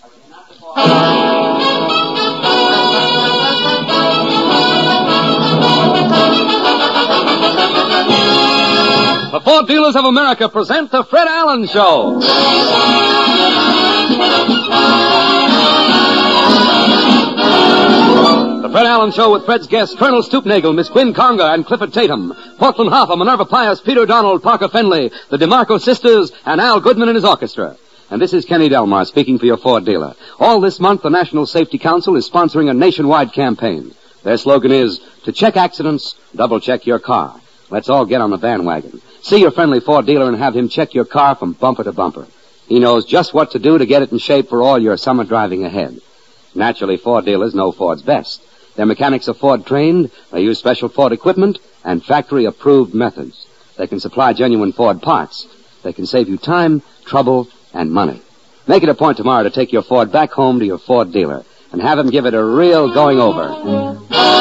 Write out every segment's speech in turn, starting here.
The Ford Dealers of America present the Fred Allen Show. The Fred Allen Show with Fred's guests, Colonel Stoopnagel, Miss Quinn Conga, and Clifford Tatum, Portland Hoffa, Minerva Pius, Peter Donald, Parker Fenley, the DeMarco sisters, and Al Goodman and his orchestra. And this is Kenny Delmar speaking for your Ford dealer. All this month, the National Safety Council is sponsoring a nationwide campaign. Their slogan is, to check accidents, double-check your car. Let's all get on the bandwagon. See your friendly Ford dealer and have him check your car from bumper to bumper. He knows just what to do to get it in shape for all your summer driving ahead. Naturally, Ford dealers know Ford's best. Their mechanics are Ford trained, they use special Ford equipment, and factory-approved methods. They can supply genuine Ford parts. They can save you time, trouble, and money. Make it a point tomorrow to take your Ford back home to your Ford dealer and have him give it a real going-over.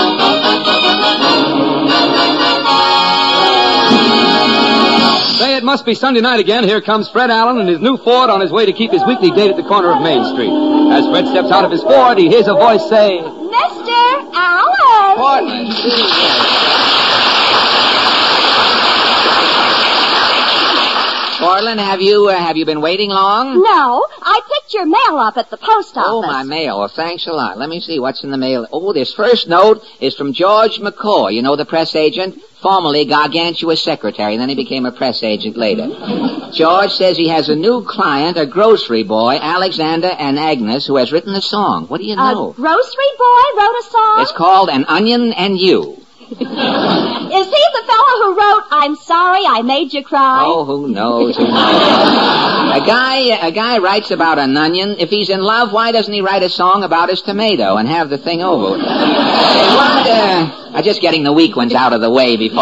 Say, it must be Sunday night again. Here comes Fred Allen and his new Ford on his way to keep his weekly date at the corner of Main Street. As Fred steps out of his Ford, he hears a voice say, Mr. Allen! Portland. Portland, have you been waiting long? No, I picked your mail up at the post office. Oh, my mail. Well, thanks a lot. Let me see what's in the mail. Oh, this first note is from George McCoy, you know, the press agent, formerly Gargantua's secretary, and then he became a press agent later. George says he has a new client, a grocery boy, Alexander and Agnes, who has written a song. What do you know? A grocery boy wrote a song? It's called An Onion and You. Is he the fellow who wrote, I'm sorry I made you cry? Oh, who knows? A guy writes about an onion. If he's in love, why doesn't he write a song about his tomato and have the thing over? I'm just getting the weak ones out of the way before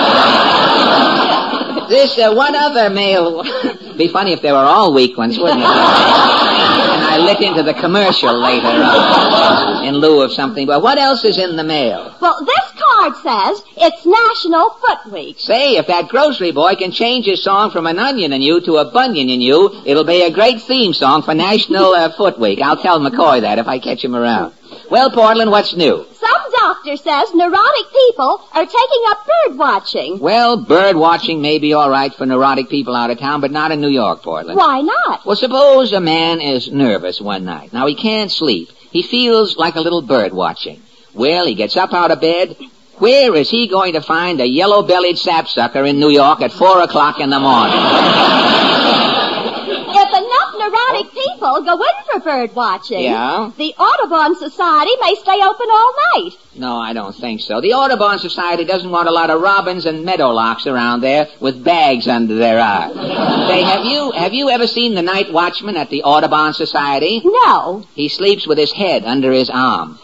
I... This, one other mail... Be funny if they were all weak ones, wouldn't it? And I lit into the commercial later on in lieu of something. But what else is in the mail? Well, this card says it's National Foot Week. Say, if that grocery boy can change his song from An Onion and You to A Bunion and You, it'll be a great theme song for National Foot Week. I'll tell McCoy that if I catch him around. Well, Portland, what's new? Some doctor says neurotic people are taking up bird watching. Well, bird watching may be all right for neurotic people out of town, but not in New York, Portland. Why not? Well, suppose a man is nervous one night. Now, he can't sleep. He feels like a little bird watching. Well, he gets up out of bed. Where is he going to find a yellow-bellied sapsucker in New York at 4 o'clock in the morning? If enough neurotic people go in for bird watching, yeah? The Audubon Society may stay open all night. No, I don't think so. The Audubon Society doesn't want a lot of robins and meadowlarks around there with bags under their eyes. Say, have you ever seen the night watchman at the Audubon Society? No. He sleeps with his head under his arm.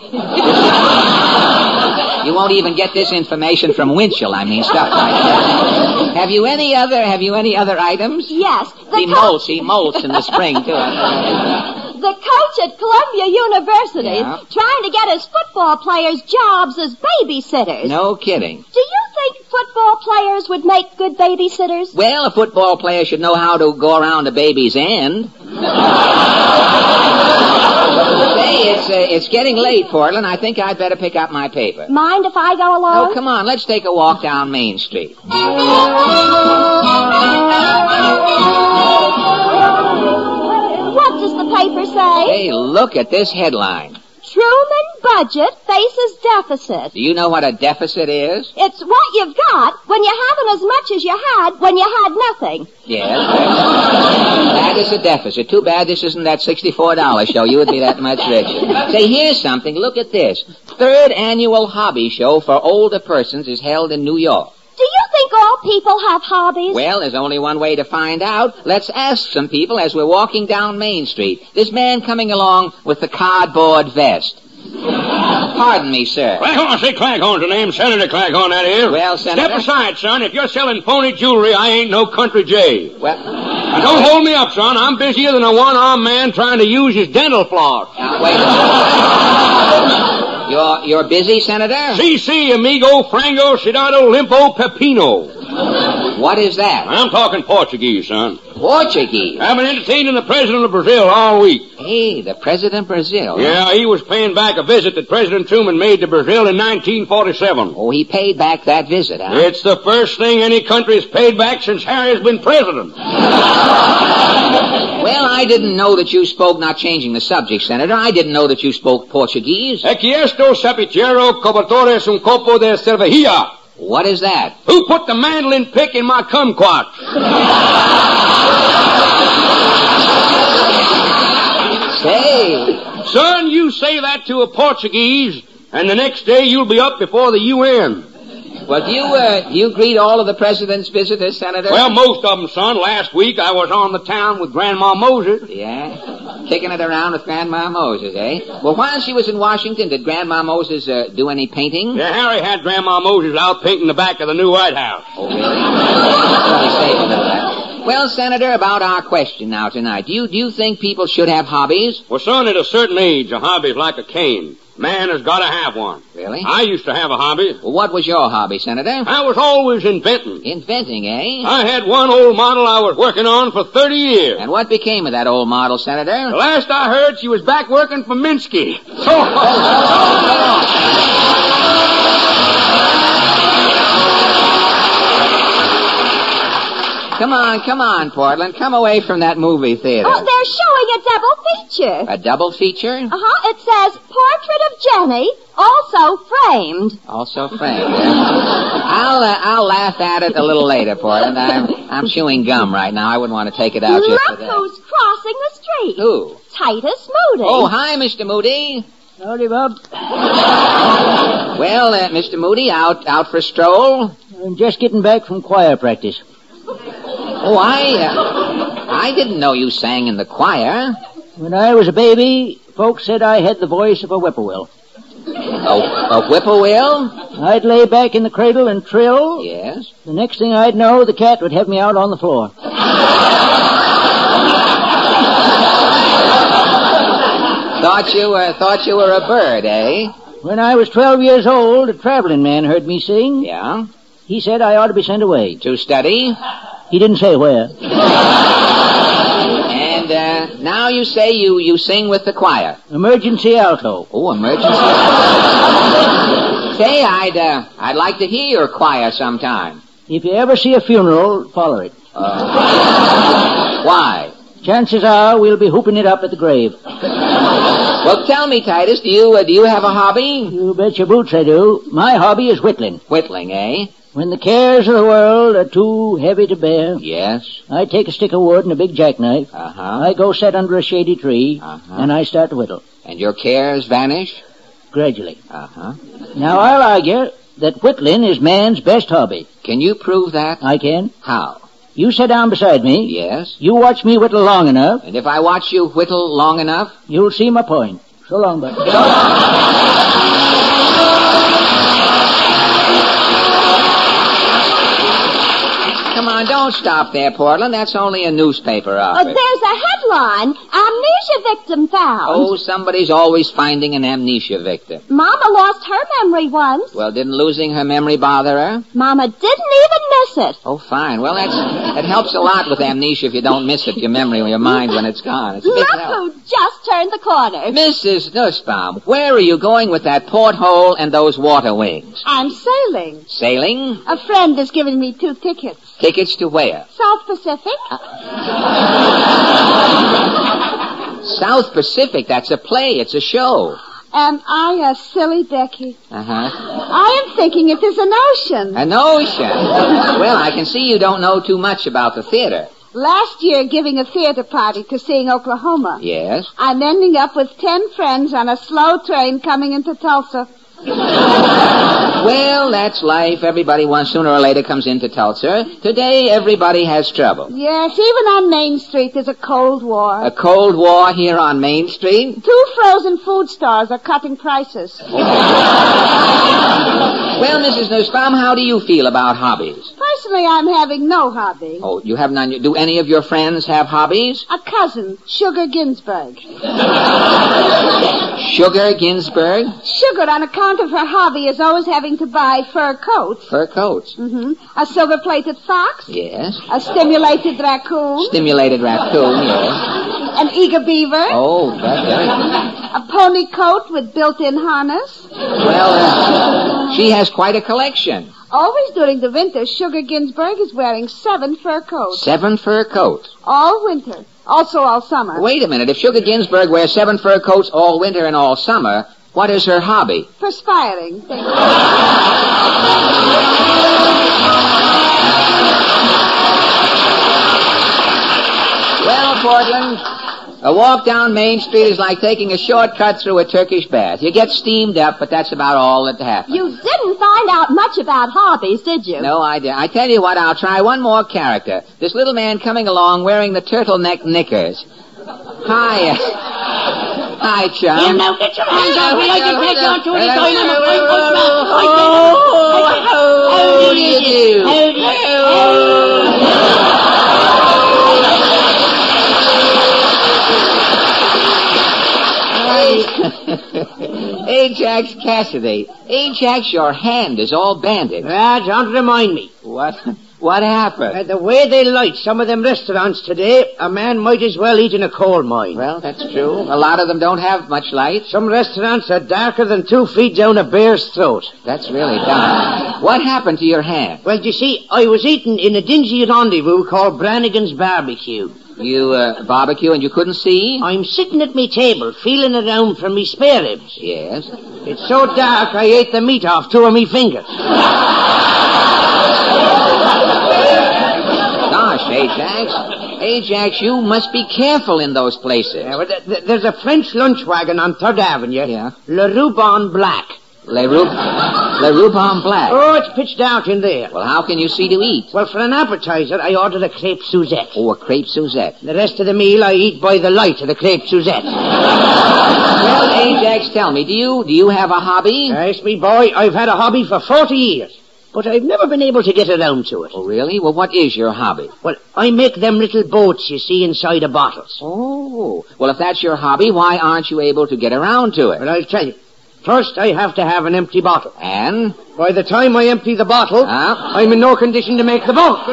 You won't even get this information from Winchell. I mean, stuff like that. Have you any other items? Yes. He molts in the spring, too. The coach at Columbia University trying to get his football players jobs as babysitters. No kidding. Do you think football players would make good babysitters? Well, a football player should know how to go around a baby's end. Say, it's getting late, Portland. I think I'd better pick up my paper. Mind if I go along? Oh, come on. Let's take a walk down Main Street. What does the paper say? Hey, look at this headline. Truman budget faces deficit. Do you know what a deficit is? It's what you've got when you haven't as much as you had when you had nothing. Yes. That is a deficit. Too bad this isn't that $64 show. You would be that much richer. Say, here's something. Look at this. 3rd annual hobby show for older persons is held in New York. Do you think all people have hobbies? Well, there's only one way to find out. Let's ask some people as we're walking down Main Street. This man coming along with the cardboard vest. Pardon me, sir. Claghorn, say Claghorn's the name. Senator Claghorn, that is. Well, Senator... Step aside, son. If you're selling phony jewelry, I ain't no country J. Well... Now, don't hold me up, son. I'm busier than a one-armed man trying to use his dental floss. Now, wait a minute. You're busy, Senator? Si, amigo, frango, cidado, limpo, pepino. What is that? I'm talking Portuguese, son. Portuguese. I've been entertaining the president of Brazil all week. Hey, the president of Brazil. Yeah, he was paying back a visit that President Truman made to Brazil in 1947. Oh, he paid back that visit, huh? It's the first thing any country has paid back since Harry's been president. Well, I didn't know that you spoke, not changing the subject, Senator, I didn't know that you spoke Portuguese. Aquí esto sapitiero cobertores un copo de cervejilla. What is that? Who put the mandolin pick in my kumquat? Say. Son, you say that to a Portuguese, and the next day you'll be up before the UN. Well, do you greet all of the president's visitors, Senator? Well, most of them, son. Last week I was on the town with Grandma Moses. Yeah? Kicking it around with Grandma Moses, eh? Well, while she was in Washington, did Grandma Moses do any painting? Yeah, Harry had Grandma Moses out painting the back of the new White House. Oh, really? Really safe to know that. Well, Senator, about our question now tonight. Do you think people should have hobbies? Well, son, at a certain age, a hobby's like a cane. Man has got to have one. Really? I used to have a hobby. Well, what was your hobby, Senator? I was always inventing. Inventing, eh? I had one old model I was working on for 30 years. And what became of that old model, Senator? The last I heard, she was back working for Minsky. Come on, Portland. Come away from that movie theater. Oh, they're showing a double feature. A double feature? Uh-huh. It says Portrait of Jenny, also framed. Also framed. I'll laugh at it a little later, Portland. I'm chewing gum right now. I wouldn't want to take it out just today. Look who's crossing the street. Who? Titus Moody. Oh, hi, Mr. Moody. Howdy, Bob. Well, Mr. Moody, out for a stroll? I'm just getting back from choir practice. Oh, I didn't know you sang in the choir. When I was a baby, folks said I had the voice of a whippoorwill. A whippoorwill? I'd lay back in the cradle and trill. Yes. The next thing I'd know, the cat would have me out on the floor. Thought you were a bird, eh? When I was 12 years old, a traveling man heard me sing. Yeah? He said I ought to be sent away. To study? He didn't say where. And now you say you sing with the choir. Emergency alto. Oh, emergency. Say, I'd like to hear your choir sometime. If you ever see a funeral, follow it. Why? Chances are we'll be hooping it up at the grave. Well, tell me, Titus, do you have a hobby? You bet your boots I do. My hobby is whittling. Whittling, eh? When the cares of the world are too heavy to bear, yes, I take a stick of wood and a big jackknife. Uh-huh. I go sit under a shady tree, and I start to whittle. And your cares vanish? Gradually. Uh-huh. Now, I'll argue that whittling is man's best hobby. Can you prove that? I can. How? You sit down beside me. Yes. You watch me whittle long enough. And if I watch you whittle long enough? You'll see my point. So long, bud. Come on, don't stop there, Portland. That's only a newspaper office. There's a headline. Amnesia victim found. Oh, somebody's always finding an amnesia victim. Mama lost her memory once. Well, didn't losing her memory bother her? Mama didn't even miss it. Oh, fine. Well, that helps a lot with amnesia if you don't miss it, your memory or your mind when it's gone. It's a big Look help. who just turned the corner. Mrs. Nussbaum, where are you going with that porthole and those water wings? I'm sailing. Sailing? A friend has given me 2 tickets. Tickets to where? South Pacific. South Pacific, that's a play. It's a show. Am I a silly Becky? Uh-huh. I am thinking it is an ocean. An ocean? Well, I can see you don't know too much about the theater. Last year, giving a theater party to sing Oklahoma. Yes? I'm ending up with 10 friends on a slow train coming into Tulsa. Well, that's life. Everybody sooner or later comes into Tulsa. Today, everybody has trouble. Yes, even on Main Street there's a Cold War. A Cold War here on Main Street? 2 frozen food stores are cutting prices. Well, Mrs. Nussbaum, how do you feel about hobbies? Personally, I'm having no hobby. Oh, you have none. Do any of your friends have hobbies? A cousin, Sugar Ginsburg. Sugar Ginsburg? Sugared on a account of her hobby is always having to buy fur coats. Fur coats. A silver-plated fox. Yes. A stimulated raccoon. Stimulated raccoon, yes. An eager beaver. Oh, that's very good. A pony coat with built-in harness. Well, she has quite a collection. Always during the winter, Sugar Ginsburg is wearing 7 fur coats. 7 fur coats. All winter. Also all summer. Wait a minute. If Sugar Ginsburg wears 7 fur coats all winter and all summer, what is her hobby? Perspiring. Well, Portland, a walk down Main Street is like taking a shortcut through a Turkish bath. You get steamed up, but that's about all that happens. You didn't find out much about hobbies, did you? No, I didn't. I tell you what, I'll try one more character. This little man coming along wearing the turtleneck knickers. Hi. Hi, chum. Here, now, get your hands off me. I can take you on to any time. I'm a fine How do you do? Ajax Cassidy. Ajax, your hand is all bandaged. Don't remind me. What happened? The way they light some of them restaurants today, a man might as well eat in a coal mine. Well, that's true. A lot of them don't have much light. Some restaurants are darker than 2 feet down a bear's throat. That's really dark. What happened to your hand? Well, you see, I was eating in a dingy rendezvous called Brannigan's Barbecue. You barbecue and you couldn't see? I'm sitting at me table, feeling around for me spare ribs. Yes. It's so dark I ate the meat off 2 of me fingers. Gosh, Ajax. Ajax, you must be careful in those places. Yeah, well, there's a French lunch wagon on 3rd Avenue. Yeah. Le Ruban Black. Le Ruban Black. Oh, it's pitch dark in there. Well, how can you see to eat? Well, for an appetizer, I ordered a crepe Suzette. Oh, a crepe Suzette. The rest of the meal I eat by the light of the crepe Suzette. Well, Ajax, tell me, do you have a hobby? Yes, me boy, I've had a hobby for 40 years. But I've never been able to get around to it. Oh, really? Well, what is your hobby? Well, I make them little boats you see inside of bottles. Oh. Well, if that's your hobby, why aren't you able to get around to it? Well, I'll tell you. First, I have to have an empty bottle. And? By the time I empty the bottle, I'm in no condition to make the boat.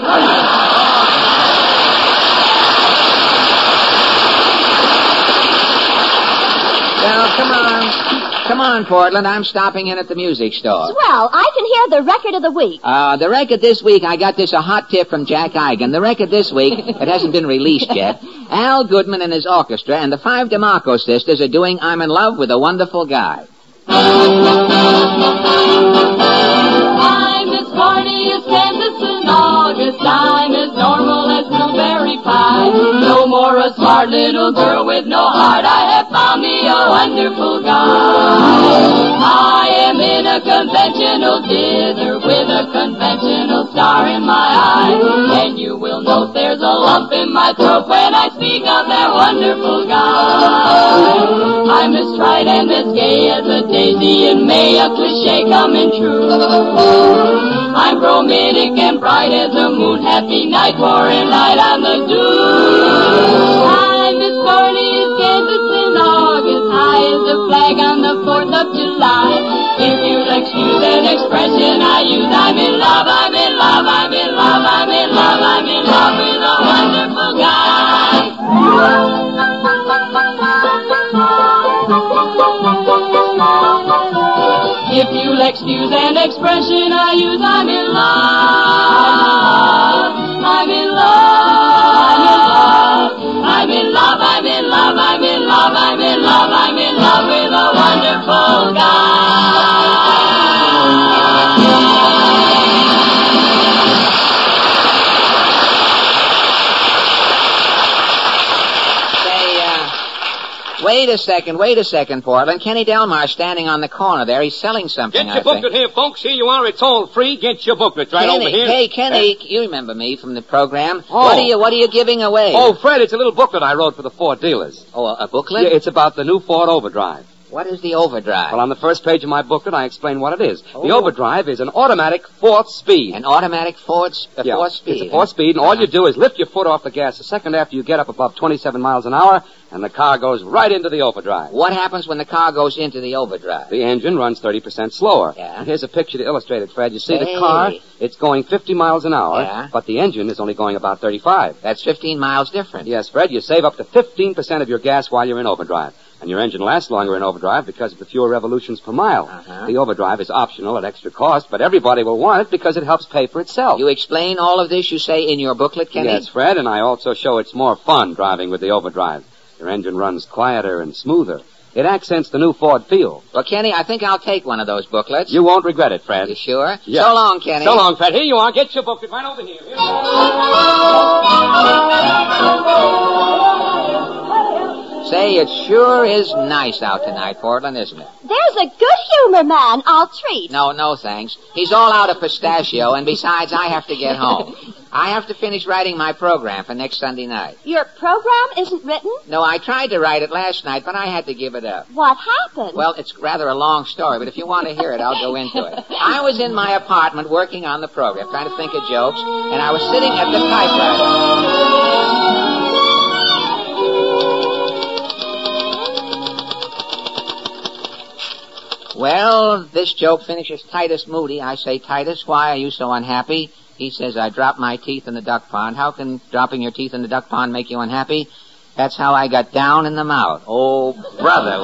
Well, come on, Portland. I'm stopping in at the music store. Swell. I can hear the record of the week. The record this week, I got this a hot tip from Jack Eigen. The record this week, it hasn't been released yet. Al Goodman and his orchestra and the 5 DeMarco sisters are doing I'm in Love with a Wonderful Guy. I'm as corny as Kansas in August. I'm as normal as blueberry pie. No more a smart little girl with no heart. I have found me a wonderful guy. I am in a conventional dinner with a conventional star in my eye. And you will note there's a lump in my throat when I speak of that wonderful guy. I'm as trite and as gay as a daisy in May, a cliche coming true. I'm romantic and bright as a moon, happy night, pouring light on the dew. I'm as corny as Kansas in August, high as the flag on the 4th of July. If you'll excuse an expression I use, I'm in love, I'm in love, I'm in love, I'm in love, I'm in love with a wonderful guy. If you'll excuse an expression I use, I'm in love, I'm in love, I'm in love, I'm in love, I'm in love, I'm in love, I'm in love with a wonderful guy. Wait a second, Portland. Kenny Delmar's standing on the corner there. He's selling something, Get your booklet here, folks. Here you are. It's all free. Get your booklet right over here. Hey, Kenny, you remember me from the program. Oh. What are you giving away? Oh, Fred, it's a little booklet I wrote for the Ford dealers. Oh, a booklet? Yeah, it's about the new Ford Overdrive. What is the Overdrive? Well, on the first page of my booklet, I explain what it is. Oh. The Overdrive is an automatic 4th speed. An automatic 4th speed? It's a 4th speed, and all you do is lift your foot off the gas a second after you get up above 27 miles an hour, and the car goes right into the overdrive. What happens when the car goes into the overdrive? The engine runs 30% slower. Yeah. And here's a picture to illustrate it, Fred. You see Hey. the car, it's going 50 miles an hour, Yeah. but the engine is only going about 35. That's 15 miles different. Yes, Fred, you save up to 15% of your gas while you're in overdrive. And your engine lasts longer in overdrive because of the fewer revolutions per mile. Uh-huh. The overdrive is optional at extra cost, but everybody will want it because it helps pay for itself. You explain all of this, you say, in your booklet, Kenny? Yes, Fred, and I also show it's more fun driving with the overdrive. Your engine runs quieter and smoother. It accents the new Ford feel. Well, Kenny, I think I'll take one of those booklets. You won't regret it, Fred. You sure? Yeah. So long, Kenny. So long, Fred. Here you are. Get your booklet right over here. Say, it sure is nice out tonight, Portland, isn't it? There's a good humor man I'll treat. No, thanks. He's all out of pistachio, and besides, I have to get home. I have to finish writing my program for next Sunday night. Your program isn't written? No, I tried to write it last night, but I had to give it up. What happened? Well, it's rather a long story, but if you want to hear it, I'll go into it. I was in my apartment working on the program, trying to think of jokes, and I was sitting at the typewriter. Well, this joke finishes Titus Moody. I say, Titus, why are you so unhappy? He says, I dropped my teeth in the duck pond. How can dropping your teeth in the duck pond make you unhappy? That's how I got down in the mouth. Oh, brother,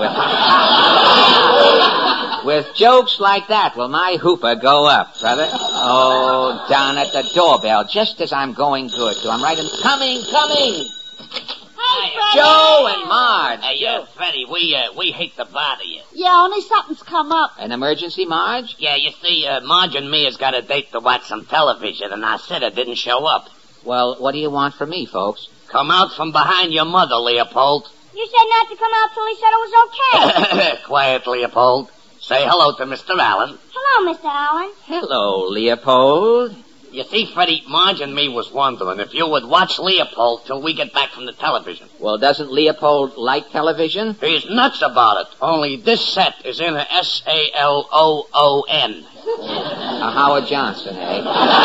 with jokes like that, will my hooper go up, brother? Oh, down at the doorbell, just as I'm going good to. I'm right in... Coming! Hey, Freddie. Joe and Marge. Hey, Freddie, we hate to bother you. Yeah, only something's come up. An emergency, Marge? Yeah, you see, Marge and me has got a date to watch some television, and our sitter didn't show up. Well, what do you want from me, folks? Come out from behind your mother, Leopold. You said not to come out till he said it was okay. Quiet, Leopold. Say hello to Mr. Allen. Hello, Mr. Allen. Hello, Leopold. You see, Freddie, Marge and me was wondering if you would watch Leopold till we get back from the television. Well, doesn't Leopold like television? He's nuts about it, only this set is in a SALOON. Howard Johnson, eh?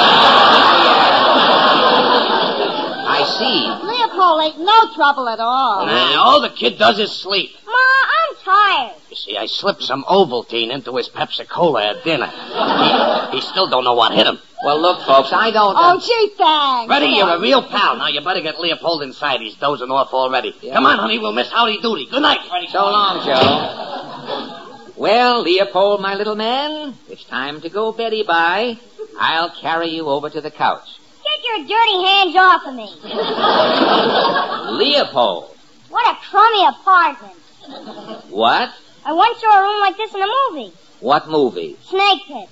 I see. Leopold ain't no trouble at all. Nah, all the kid does is sleep. Ma, I'm tired. You see, I slipped some Ovaltine into his Pepsi-Cola at dinner. He still don't know what hit him. Well, look, folks, I don't... Oh, gee, thanks. Freddie, you're a real pal. Now you better get Leopold inside. He's dozing off already. Yeah. Come on, honey, we'll miss Howdy Doody. Good night, Freddie. So long, Joe. Well, Leopold, my little man, it's time to go Betty bye. I'll carry you over to the couch. Get your dirty hands off of me. Leopold. What a crummy apartment. What? I once saw a room like this in a movie. What movie? Snake Pit.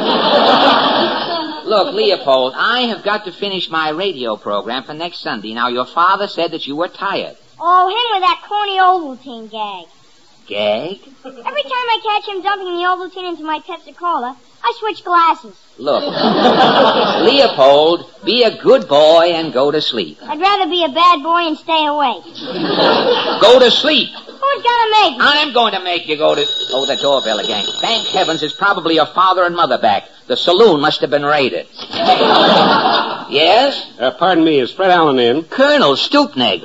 Look, Leopold, I have got to finish my radio program for next Sunday. Now, your father said that you were tired. Oh, him with that corny Ovaltine gag. Gag? Every time I catch him dumping the Ovaltine into my Pepsi-Cola, I switch glasses. Look, Leopold, be a good boy and go to sleep. I'd rather be a bad boy and stay awake. Go to sleep. Who's gonna make me? I'm going to make you go to... Oh, the doorbell again. Thank heavens it's probably your father and mother back. The saloon must have been raided. Yes? Pardon me, is Fred Allen in? Colonel Stoopnagel.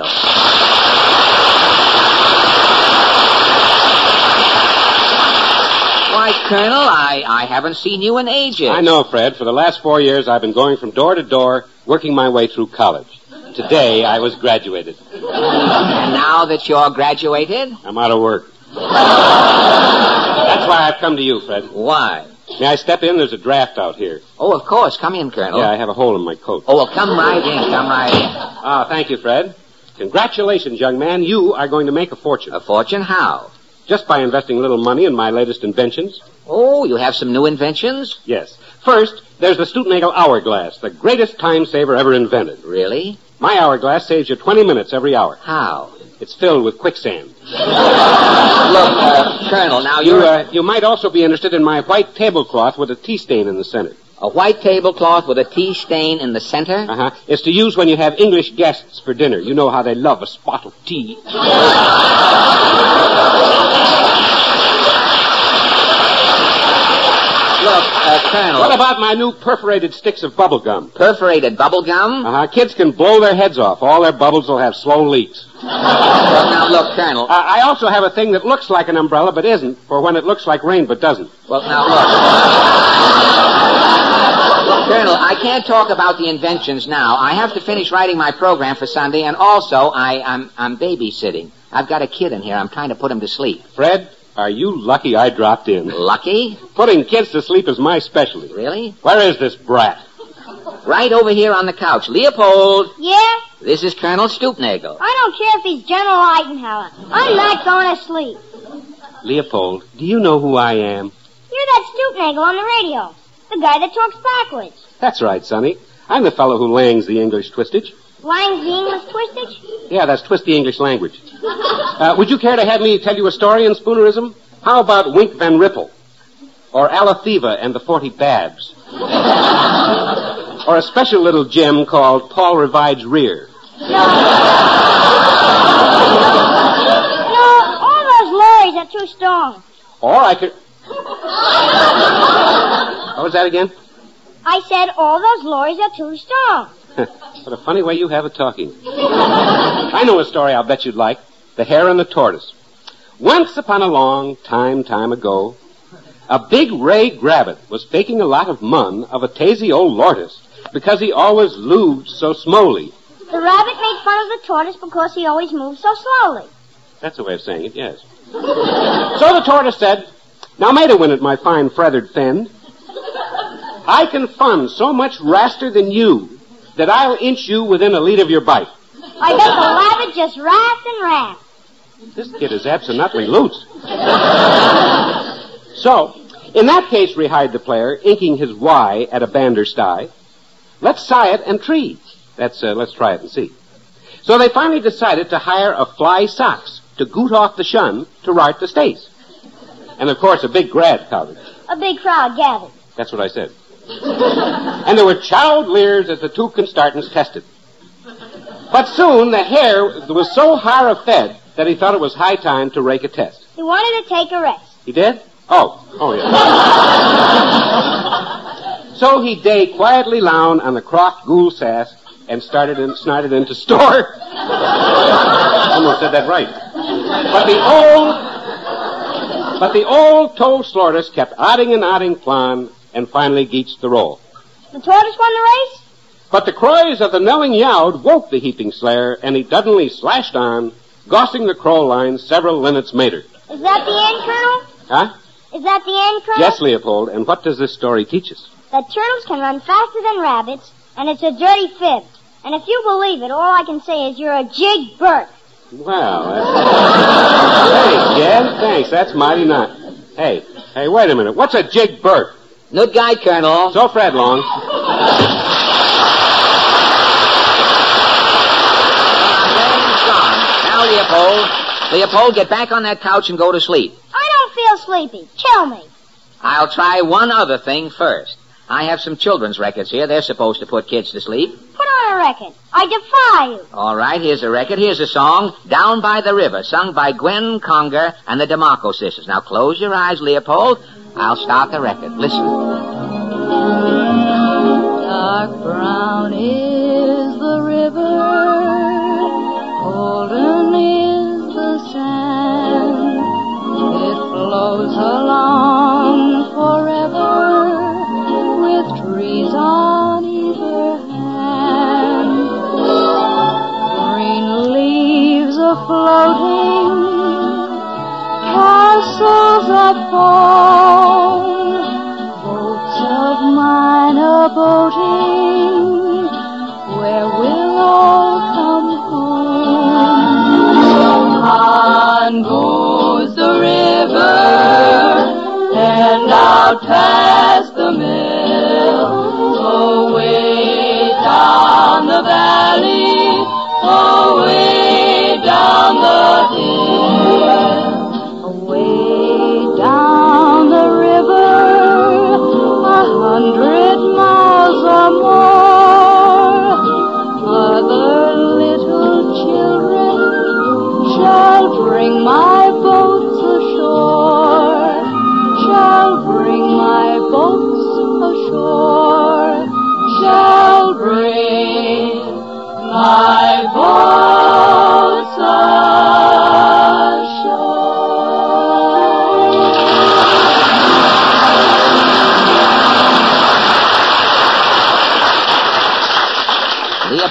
Why, Colonel, I haven't seen you in ages. I know, Fred. For the last 4 years, I've been going from door to door, working my way through college. Today, I was graduated. And now that you're graduated? I'm out of work. That's why I've come to you, Fred. Why? May I step in? There's a draft out here. Oh, of course. Come in, Colonel. Yeah, I have a hole in my coat. Oh, well, come right in. Come right in. Thank you, Fred. Congratulations, young man. You are going to make a fortune. A fortune? How? Just by investing a little money in my latest inventions. Oh, you have some new inventions? Yes. First, there's the Stoopnagel Hourglass, the greatest time saver ever invented. Really? My hourglass saves you 20 minutes every hour. How? It's filled with quicksand. Look, Colonel, now You might also be interested in my white tablecloth with a tea stain in the center. A white tablecloth with a tea stain in the center? Uh-huh. It's to use when you have English guests for dinner. You know how they love a spot of tea. Look, Colonel. What about my new perforated sticks of bubble gum? Perforated bubble gum? Kids can blow their heads off. All their bubbles will have slow leaks. Well, now, look, Colonel. I also have a thing that looks like an umbrella but isn't, for when it looks like rain but doesn't. Well, now, look. Colonel, I can't talk about the inventions now. I have to finish writing my program for Sunday, and also I'm babysitting. I've got a kid in here. I'm trying to put him to sleep. Fred, are you lucky I dropped in? Lucky? Putting kids to sleep is my specialty. Really? Where is this brat? Right over here on the couch. Leopold. Yeah? This is Colonel Stoopnagel. I don't care if he's General Eisenhower. I'm not going to sleep. Leopold, do you know who I am? You're that Stoopnagel on the radio. The guy that talks backwards. That's right, Sonny. I'm the fellow who langs the English twistage. Langs the English twistage? Yeah, that's twist the English language. Would you care to have me tell you a story in Spoonerism? How about Wink Van Ripple? Or Alatheva and the 40 Babs? Or a special little gem called Paul Revide's Rear? No, all those lorries are too strong. Or I could... What was that again? I said all those lorries are too strong. What a funny way you have of talking. I know a story I'll bet you'd like. The Hare and the Tortoise. Once upon a long time ago, a big Ray Grabbit was faking a lot of mun of a tazy old lortus because he always lubed so smoley. The rabbit made fun of the tortoise because he always moved so slowly. That's the way of saying it, yes. So the tortoise said, "Now, mate a winnet, my fine feathered friend. I can fun so much raster than you that I'll inch you within a lead of your bite." I bet the rabbit just rasped and rasped. This kid is absolutely loose. So, in that case, rehied the player, inking his Y at a bandersty, let's sigh it and tree. That's, let's try it and see. So they finally decided to hire a fly socks to goot off the shun to write the stays. And of course, a big grad college. A big crowd gathered. That's what I said. And there were chowed leers as the two constartants tested. But soon the hare was so high fed that he thought it was high time to rake a test. He wanted to take a rest. He did? Oh yeah. So he day quietly loun on the croft ghoul sass and snarted into store. Almost said that right. But the old toll slortus kept odding and odding plan and finally geeched the roll. The tortoise won the race? But the cries of the knelling yowd woke the heaping slayer, and he suddenly slashed on, gossing the crow line several linnets mater. Is that the end, Colonel? Huh? Is that the end, Colonel? Yes, Leopold, and what does this story teach us? That turtles can run faster than rabbits, and it's a dirty fib. And if you believe it, all I can say is you're a jig Bert. Well, Thanks, Jen. Thanks. That's mighty nice. Hey, wait a minute. What's a jig Bert? Good guy, Colonel. So, Fred Long. Now, Leopold, get back on that couch and go to sleep. I don't feel sleepy. Kill me. I'll try one other thing first. I have some children's records here. They're supposed to put kids to sleep. Put on a record. I defy you. All right, here's a record. Here's a song, Down by the River, sung by Gwen Conger and the DeMarco sisters. Now, close your eyes, Leopold. I'll start the record. Listen. Dark brown is the river, golden is the sand. It flows along forever with trees on either hand. Green leaves are floating, castles are born, boats of mine are boating, where we'll all come home. On goes the river, and out past the mill, away down the valley, away down the hill. Away down the river, 100 miles or more, other little children shall bring my boats ashore, shall bring my boats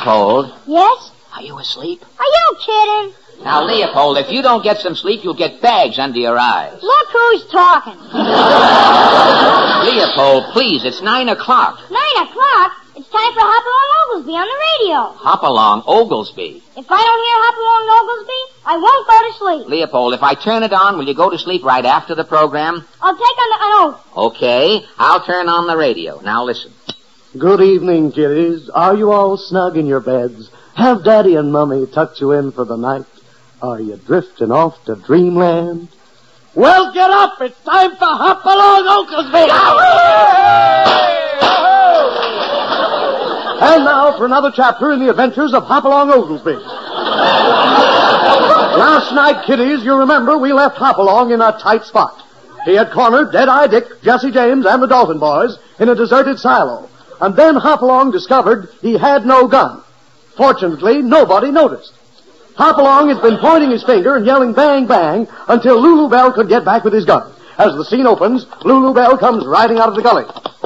Leopold. Yes? Are you asleep? Are you kidding? Now, Leopold, if you don't get some sleep, you'll get bags under your eyes. Look who's talking. Leopold, please, it's 9 o'clock. 9 o'clock? It's time for Hopalong Oglesby on the radio. Hopalong Oglesby. If I don't hear Hopalong Oglesby, I won't go to sleep. Leopold, if I turn it on, will you go to sleep right after the program? I'll take an oath. Okay, I'll turn on the radio. Now listen. Good evening, kiddies. Are you all snug in your beds? Have Daddy and Mummy tucked you in for the night? Are you drifting off to dreamland? Well, get up. It's time for Hopalong Oglesby. And now for another chapter in the adventures of Hopalong Oglesby. Last night, kiddies, you remember we left Hopalong in a tight spot. He had cornered Dead-Eye Dick, Jesse James, and the Dalton boys in a deserted silo. And then Hopalong discovered he had no gun. Fortunately, nobody noticed. Hopalong has been pointing his finger and yelling bang, bang until Lulu Bell could get back with his gun. As the scene opens, Lulu Bell comes riding out of the gully.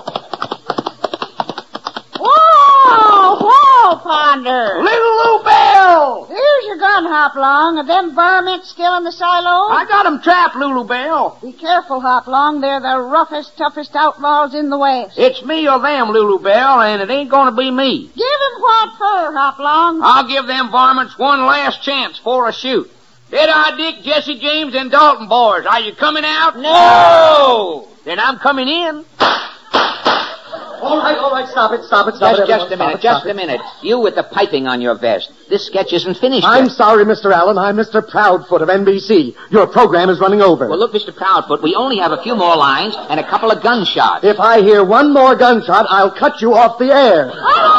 Whoa, Ponder. Lulu Bell! Here's your gun, Hopalong. Are them varmints still in the silo? I got 'em trapped, Lulu Bell. Be careful, Hopalong. They're the roughest, toughest outlaws in the West. It's me or them, Lulu Bell, and it ain't gonna be me. Give 'em what for, Hopalong? I'll give them varmints one last chance for a shoot. Dead-Eye Dick, Jesse James, and Dalton boys, are you coming out? No! Then I'm coming in. All right, stop it. Just a minute. You with the piping on your vest. This sketch isn't finished I'm yet. sorry, Mr. Allen. I'm Mr. Proudfoot of NBC. Your program is running over. Well, look, Mr. Proudfoot, we only have a few more lines and a couple of gunshots. If I hear one more gunshot, I'll cut you off the air.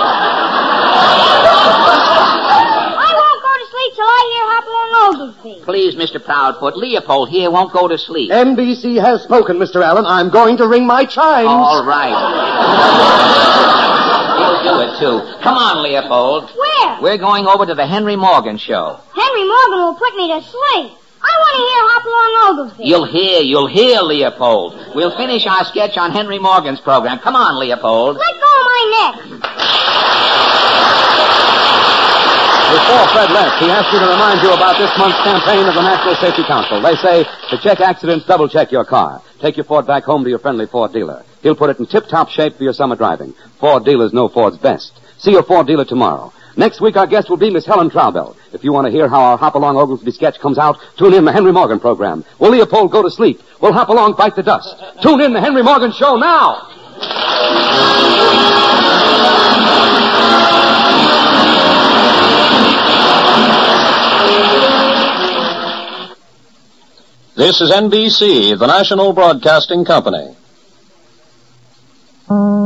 I won't go to sleep till I hear Hopalong Oglesby. Please, Mr. Proudfoot, Leopold here won't go to sleep. NBC has spoken, Mr. Allen. I'm going to ring my chimes. All right. He'll do it, too. Come on, Leopold. Where? We're going over to the Henry Morgan show. Henry Morgan will put me to sleep. I want to hear Hopalong Oglesby. You'll hear, Leopold. We'll finish our sketch on Henry Morgan's program. Come on, Leopold. Let go of my neck. Before Fred left, he asked me to remind you about this month's campaign of the National Safety Council. They say, to check accidents, double-check your car. Take your Ford back home to your friendly Ford dealer. He'll put it in tip-top shape for your summer driving. Ford dealers know Ford's best. See your Ford dealer tomorrow. Next week, our guest will be Miss Helen Traubel. If you want to hear how our Hopalong Oglesby sketch comes out, tune in the Henry Morgan program. Will Leopold go to sleep? Will Hopalong bite the dust? Tune in the Henry Morgan show now! This is NBC, the national broadcasting company.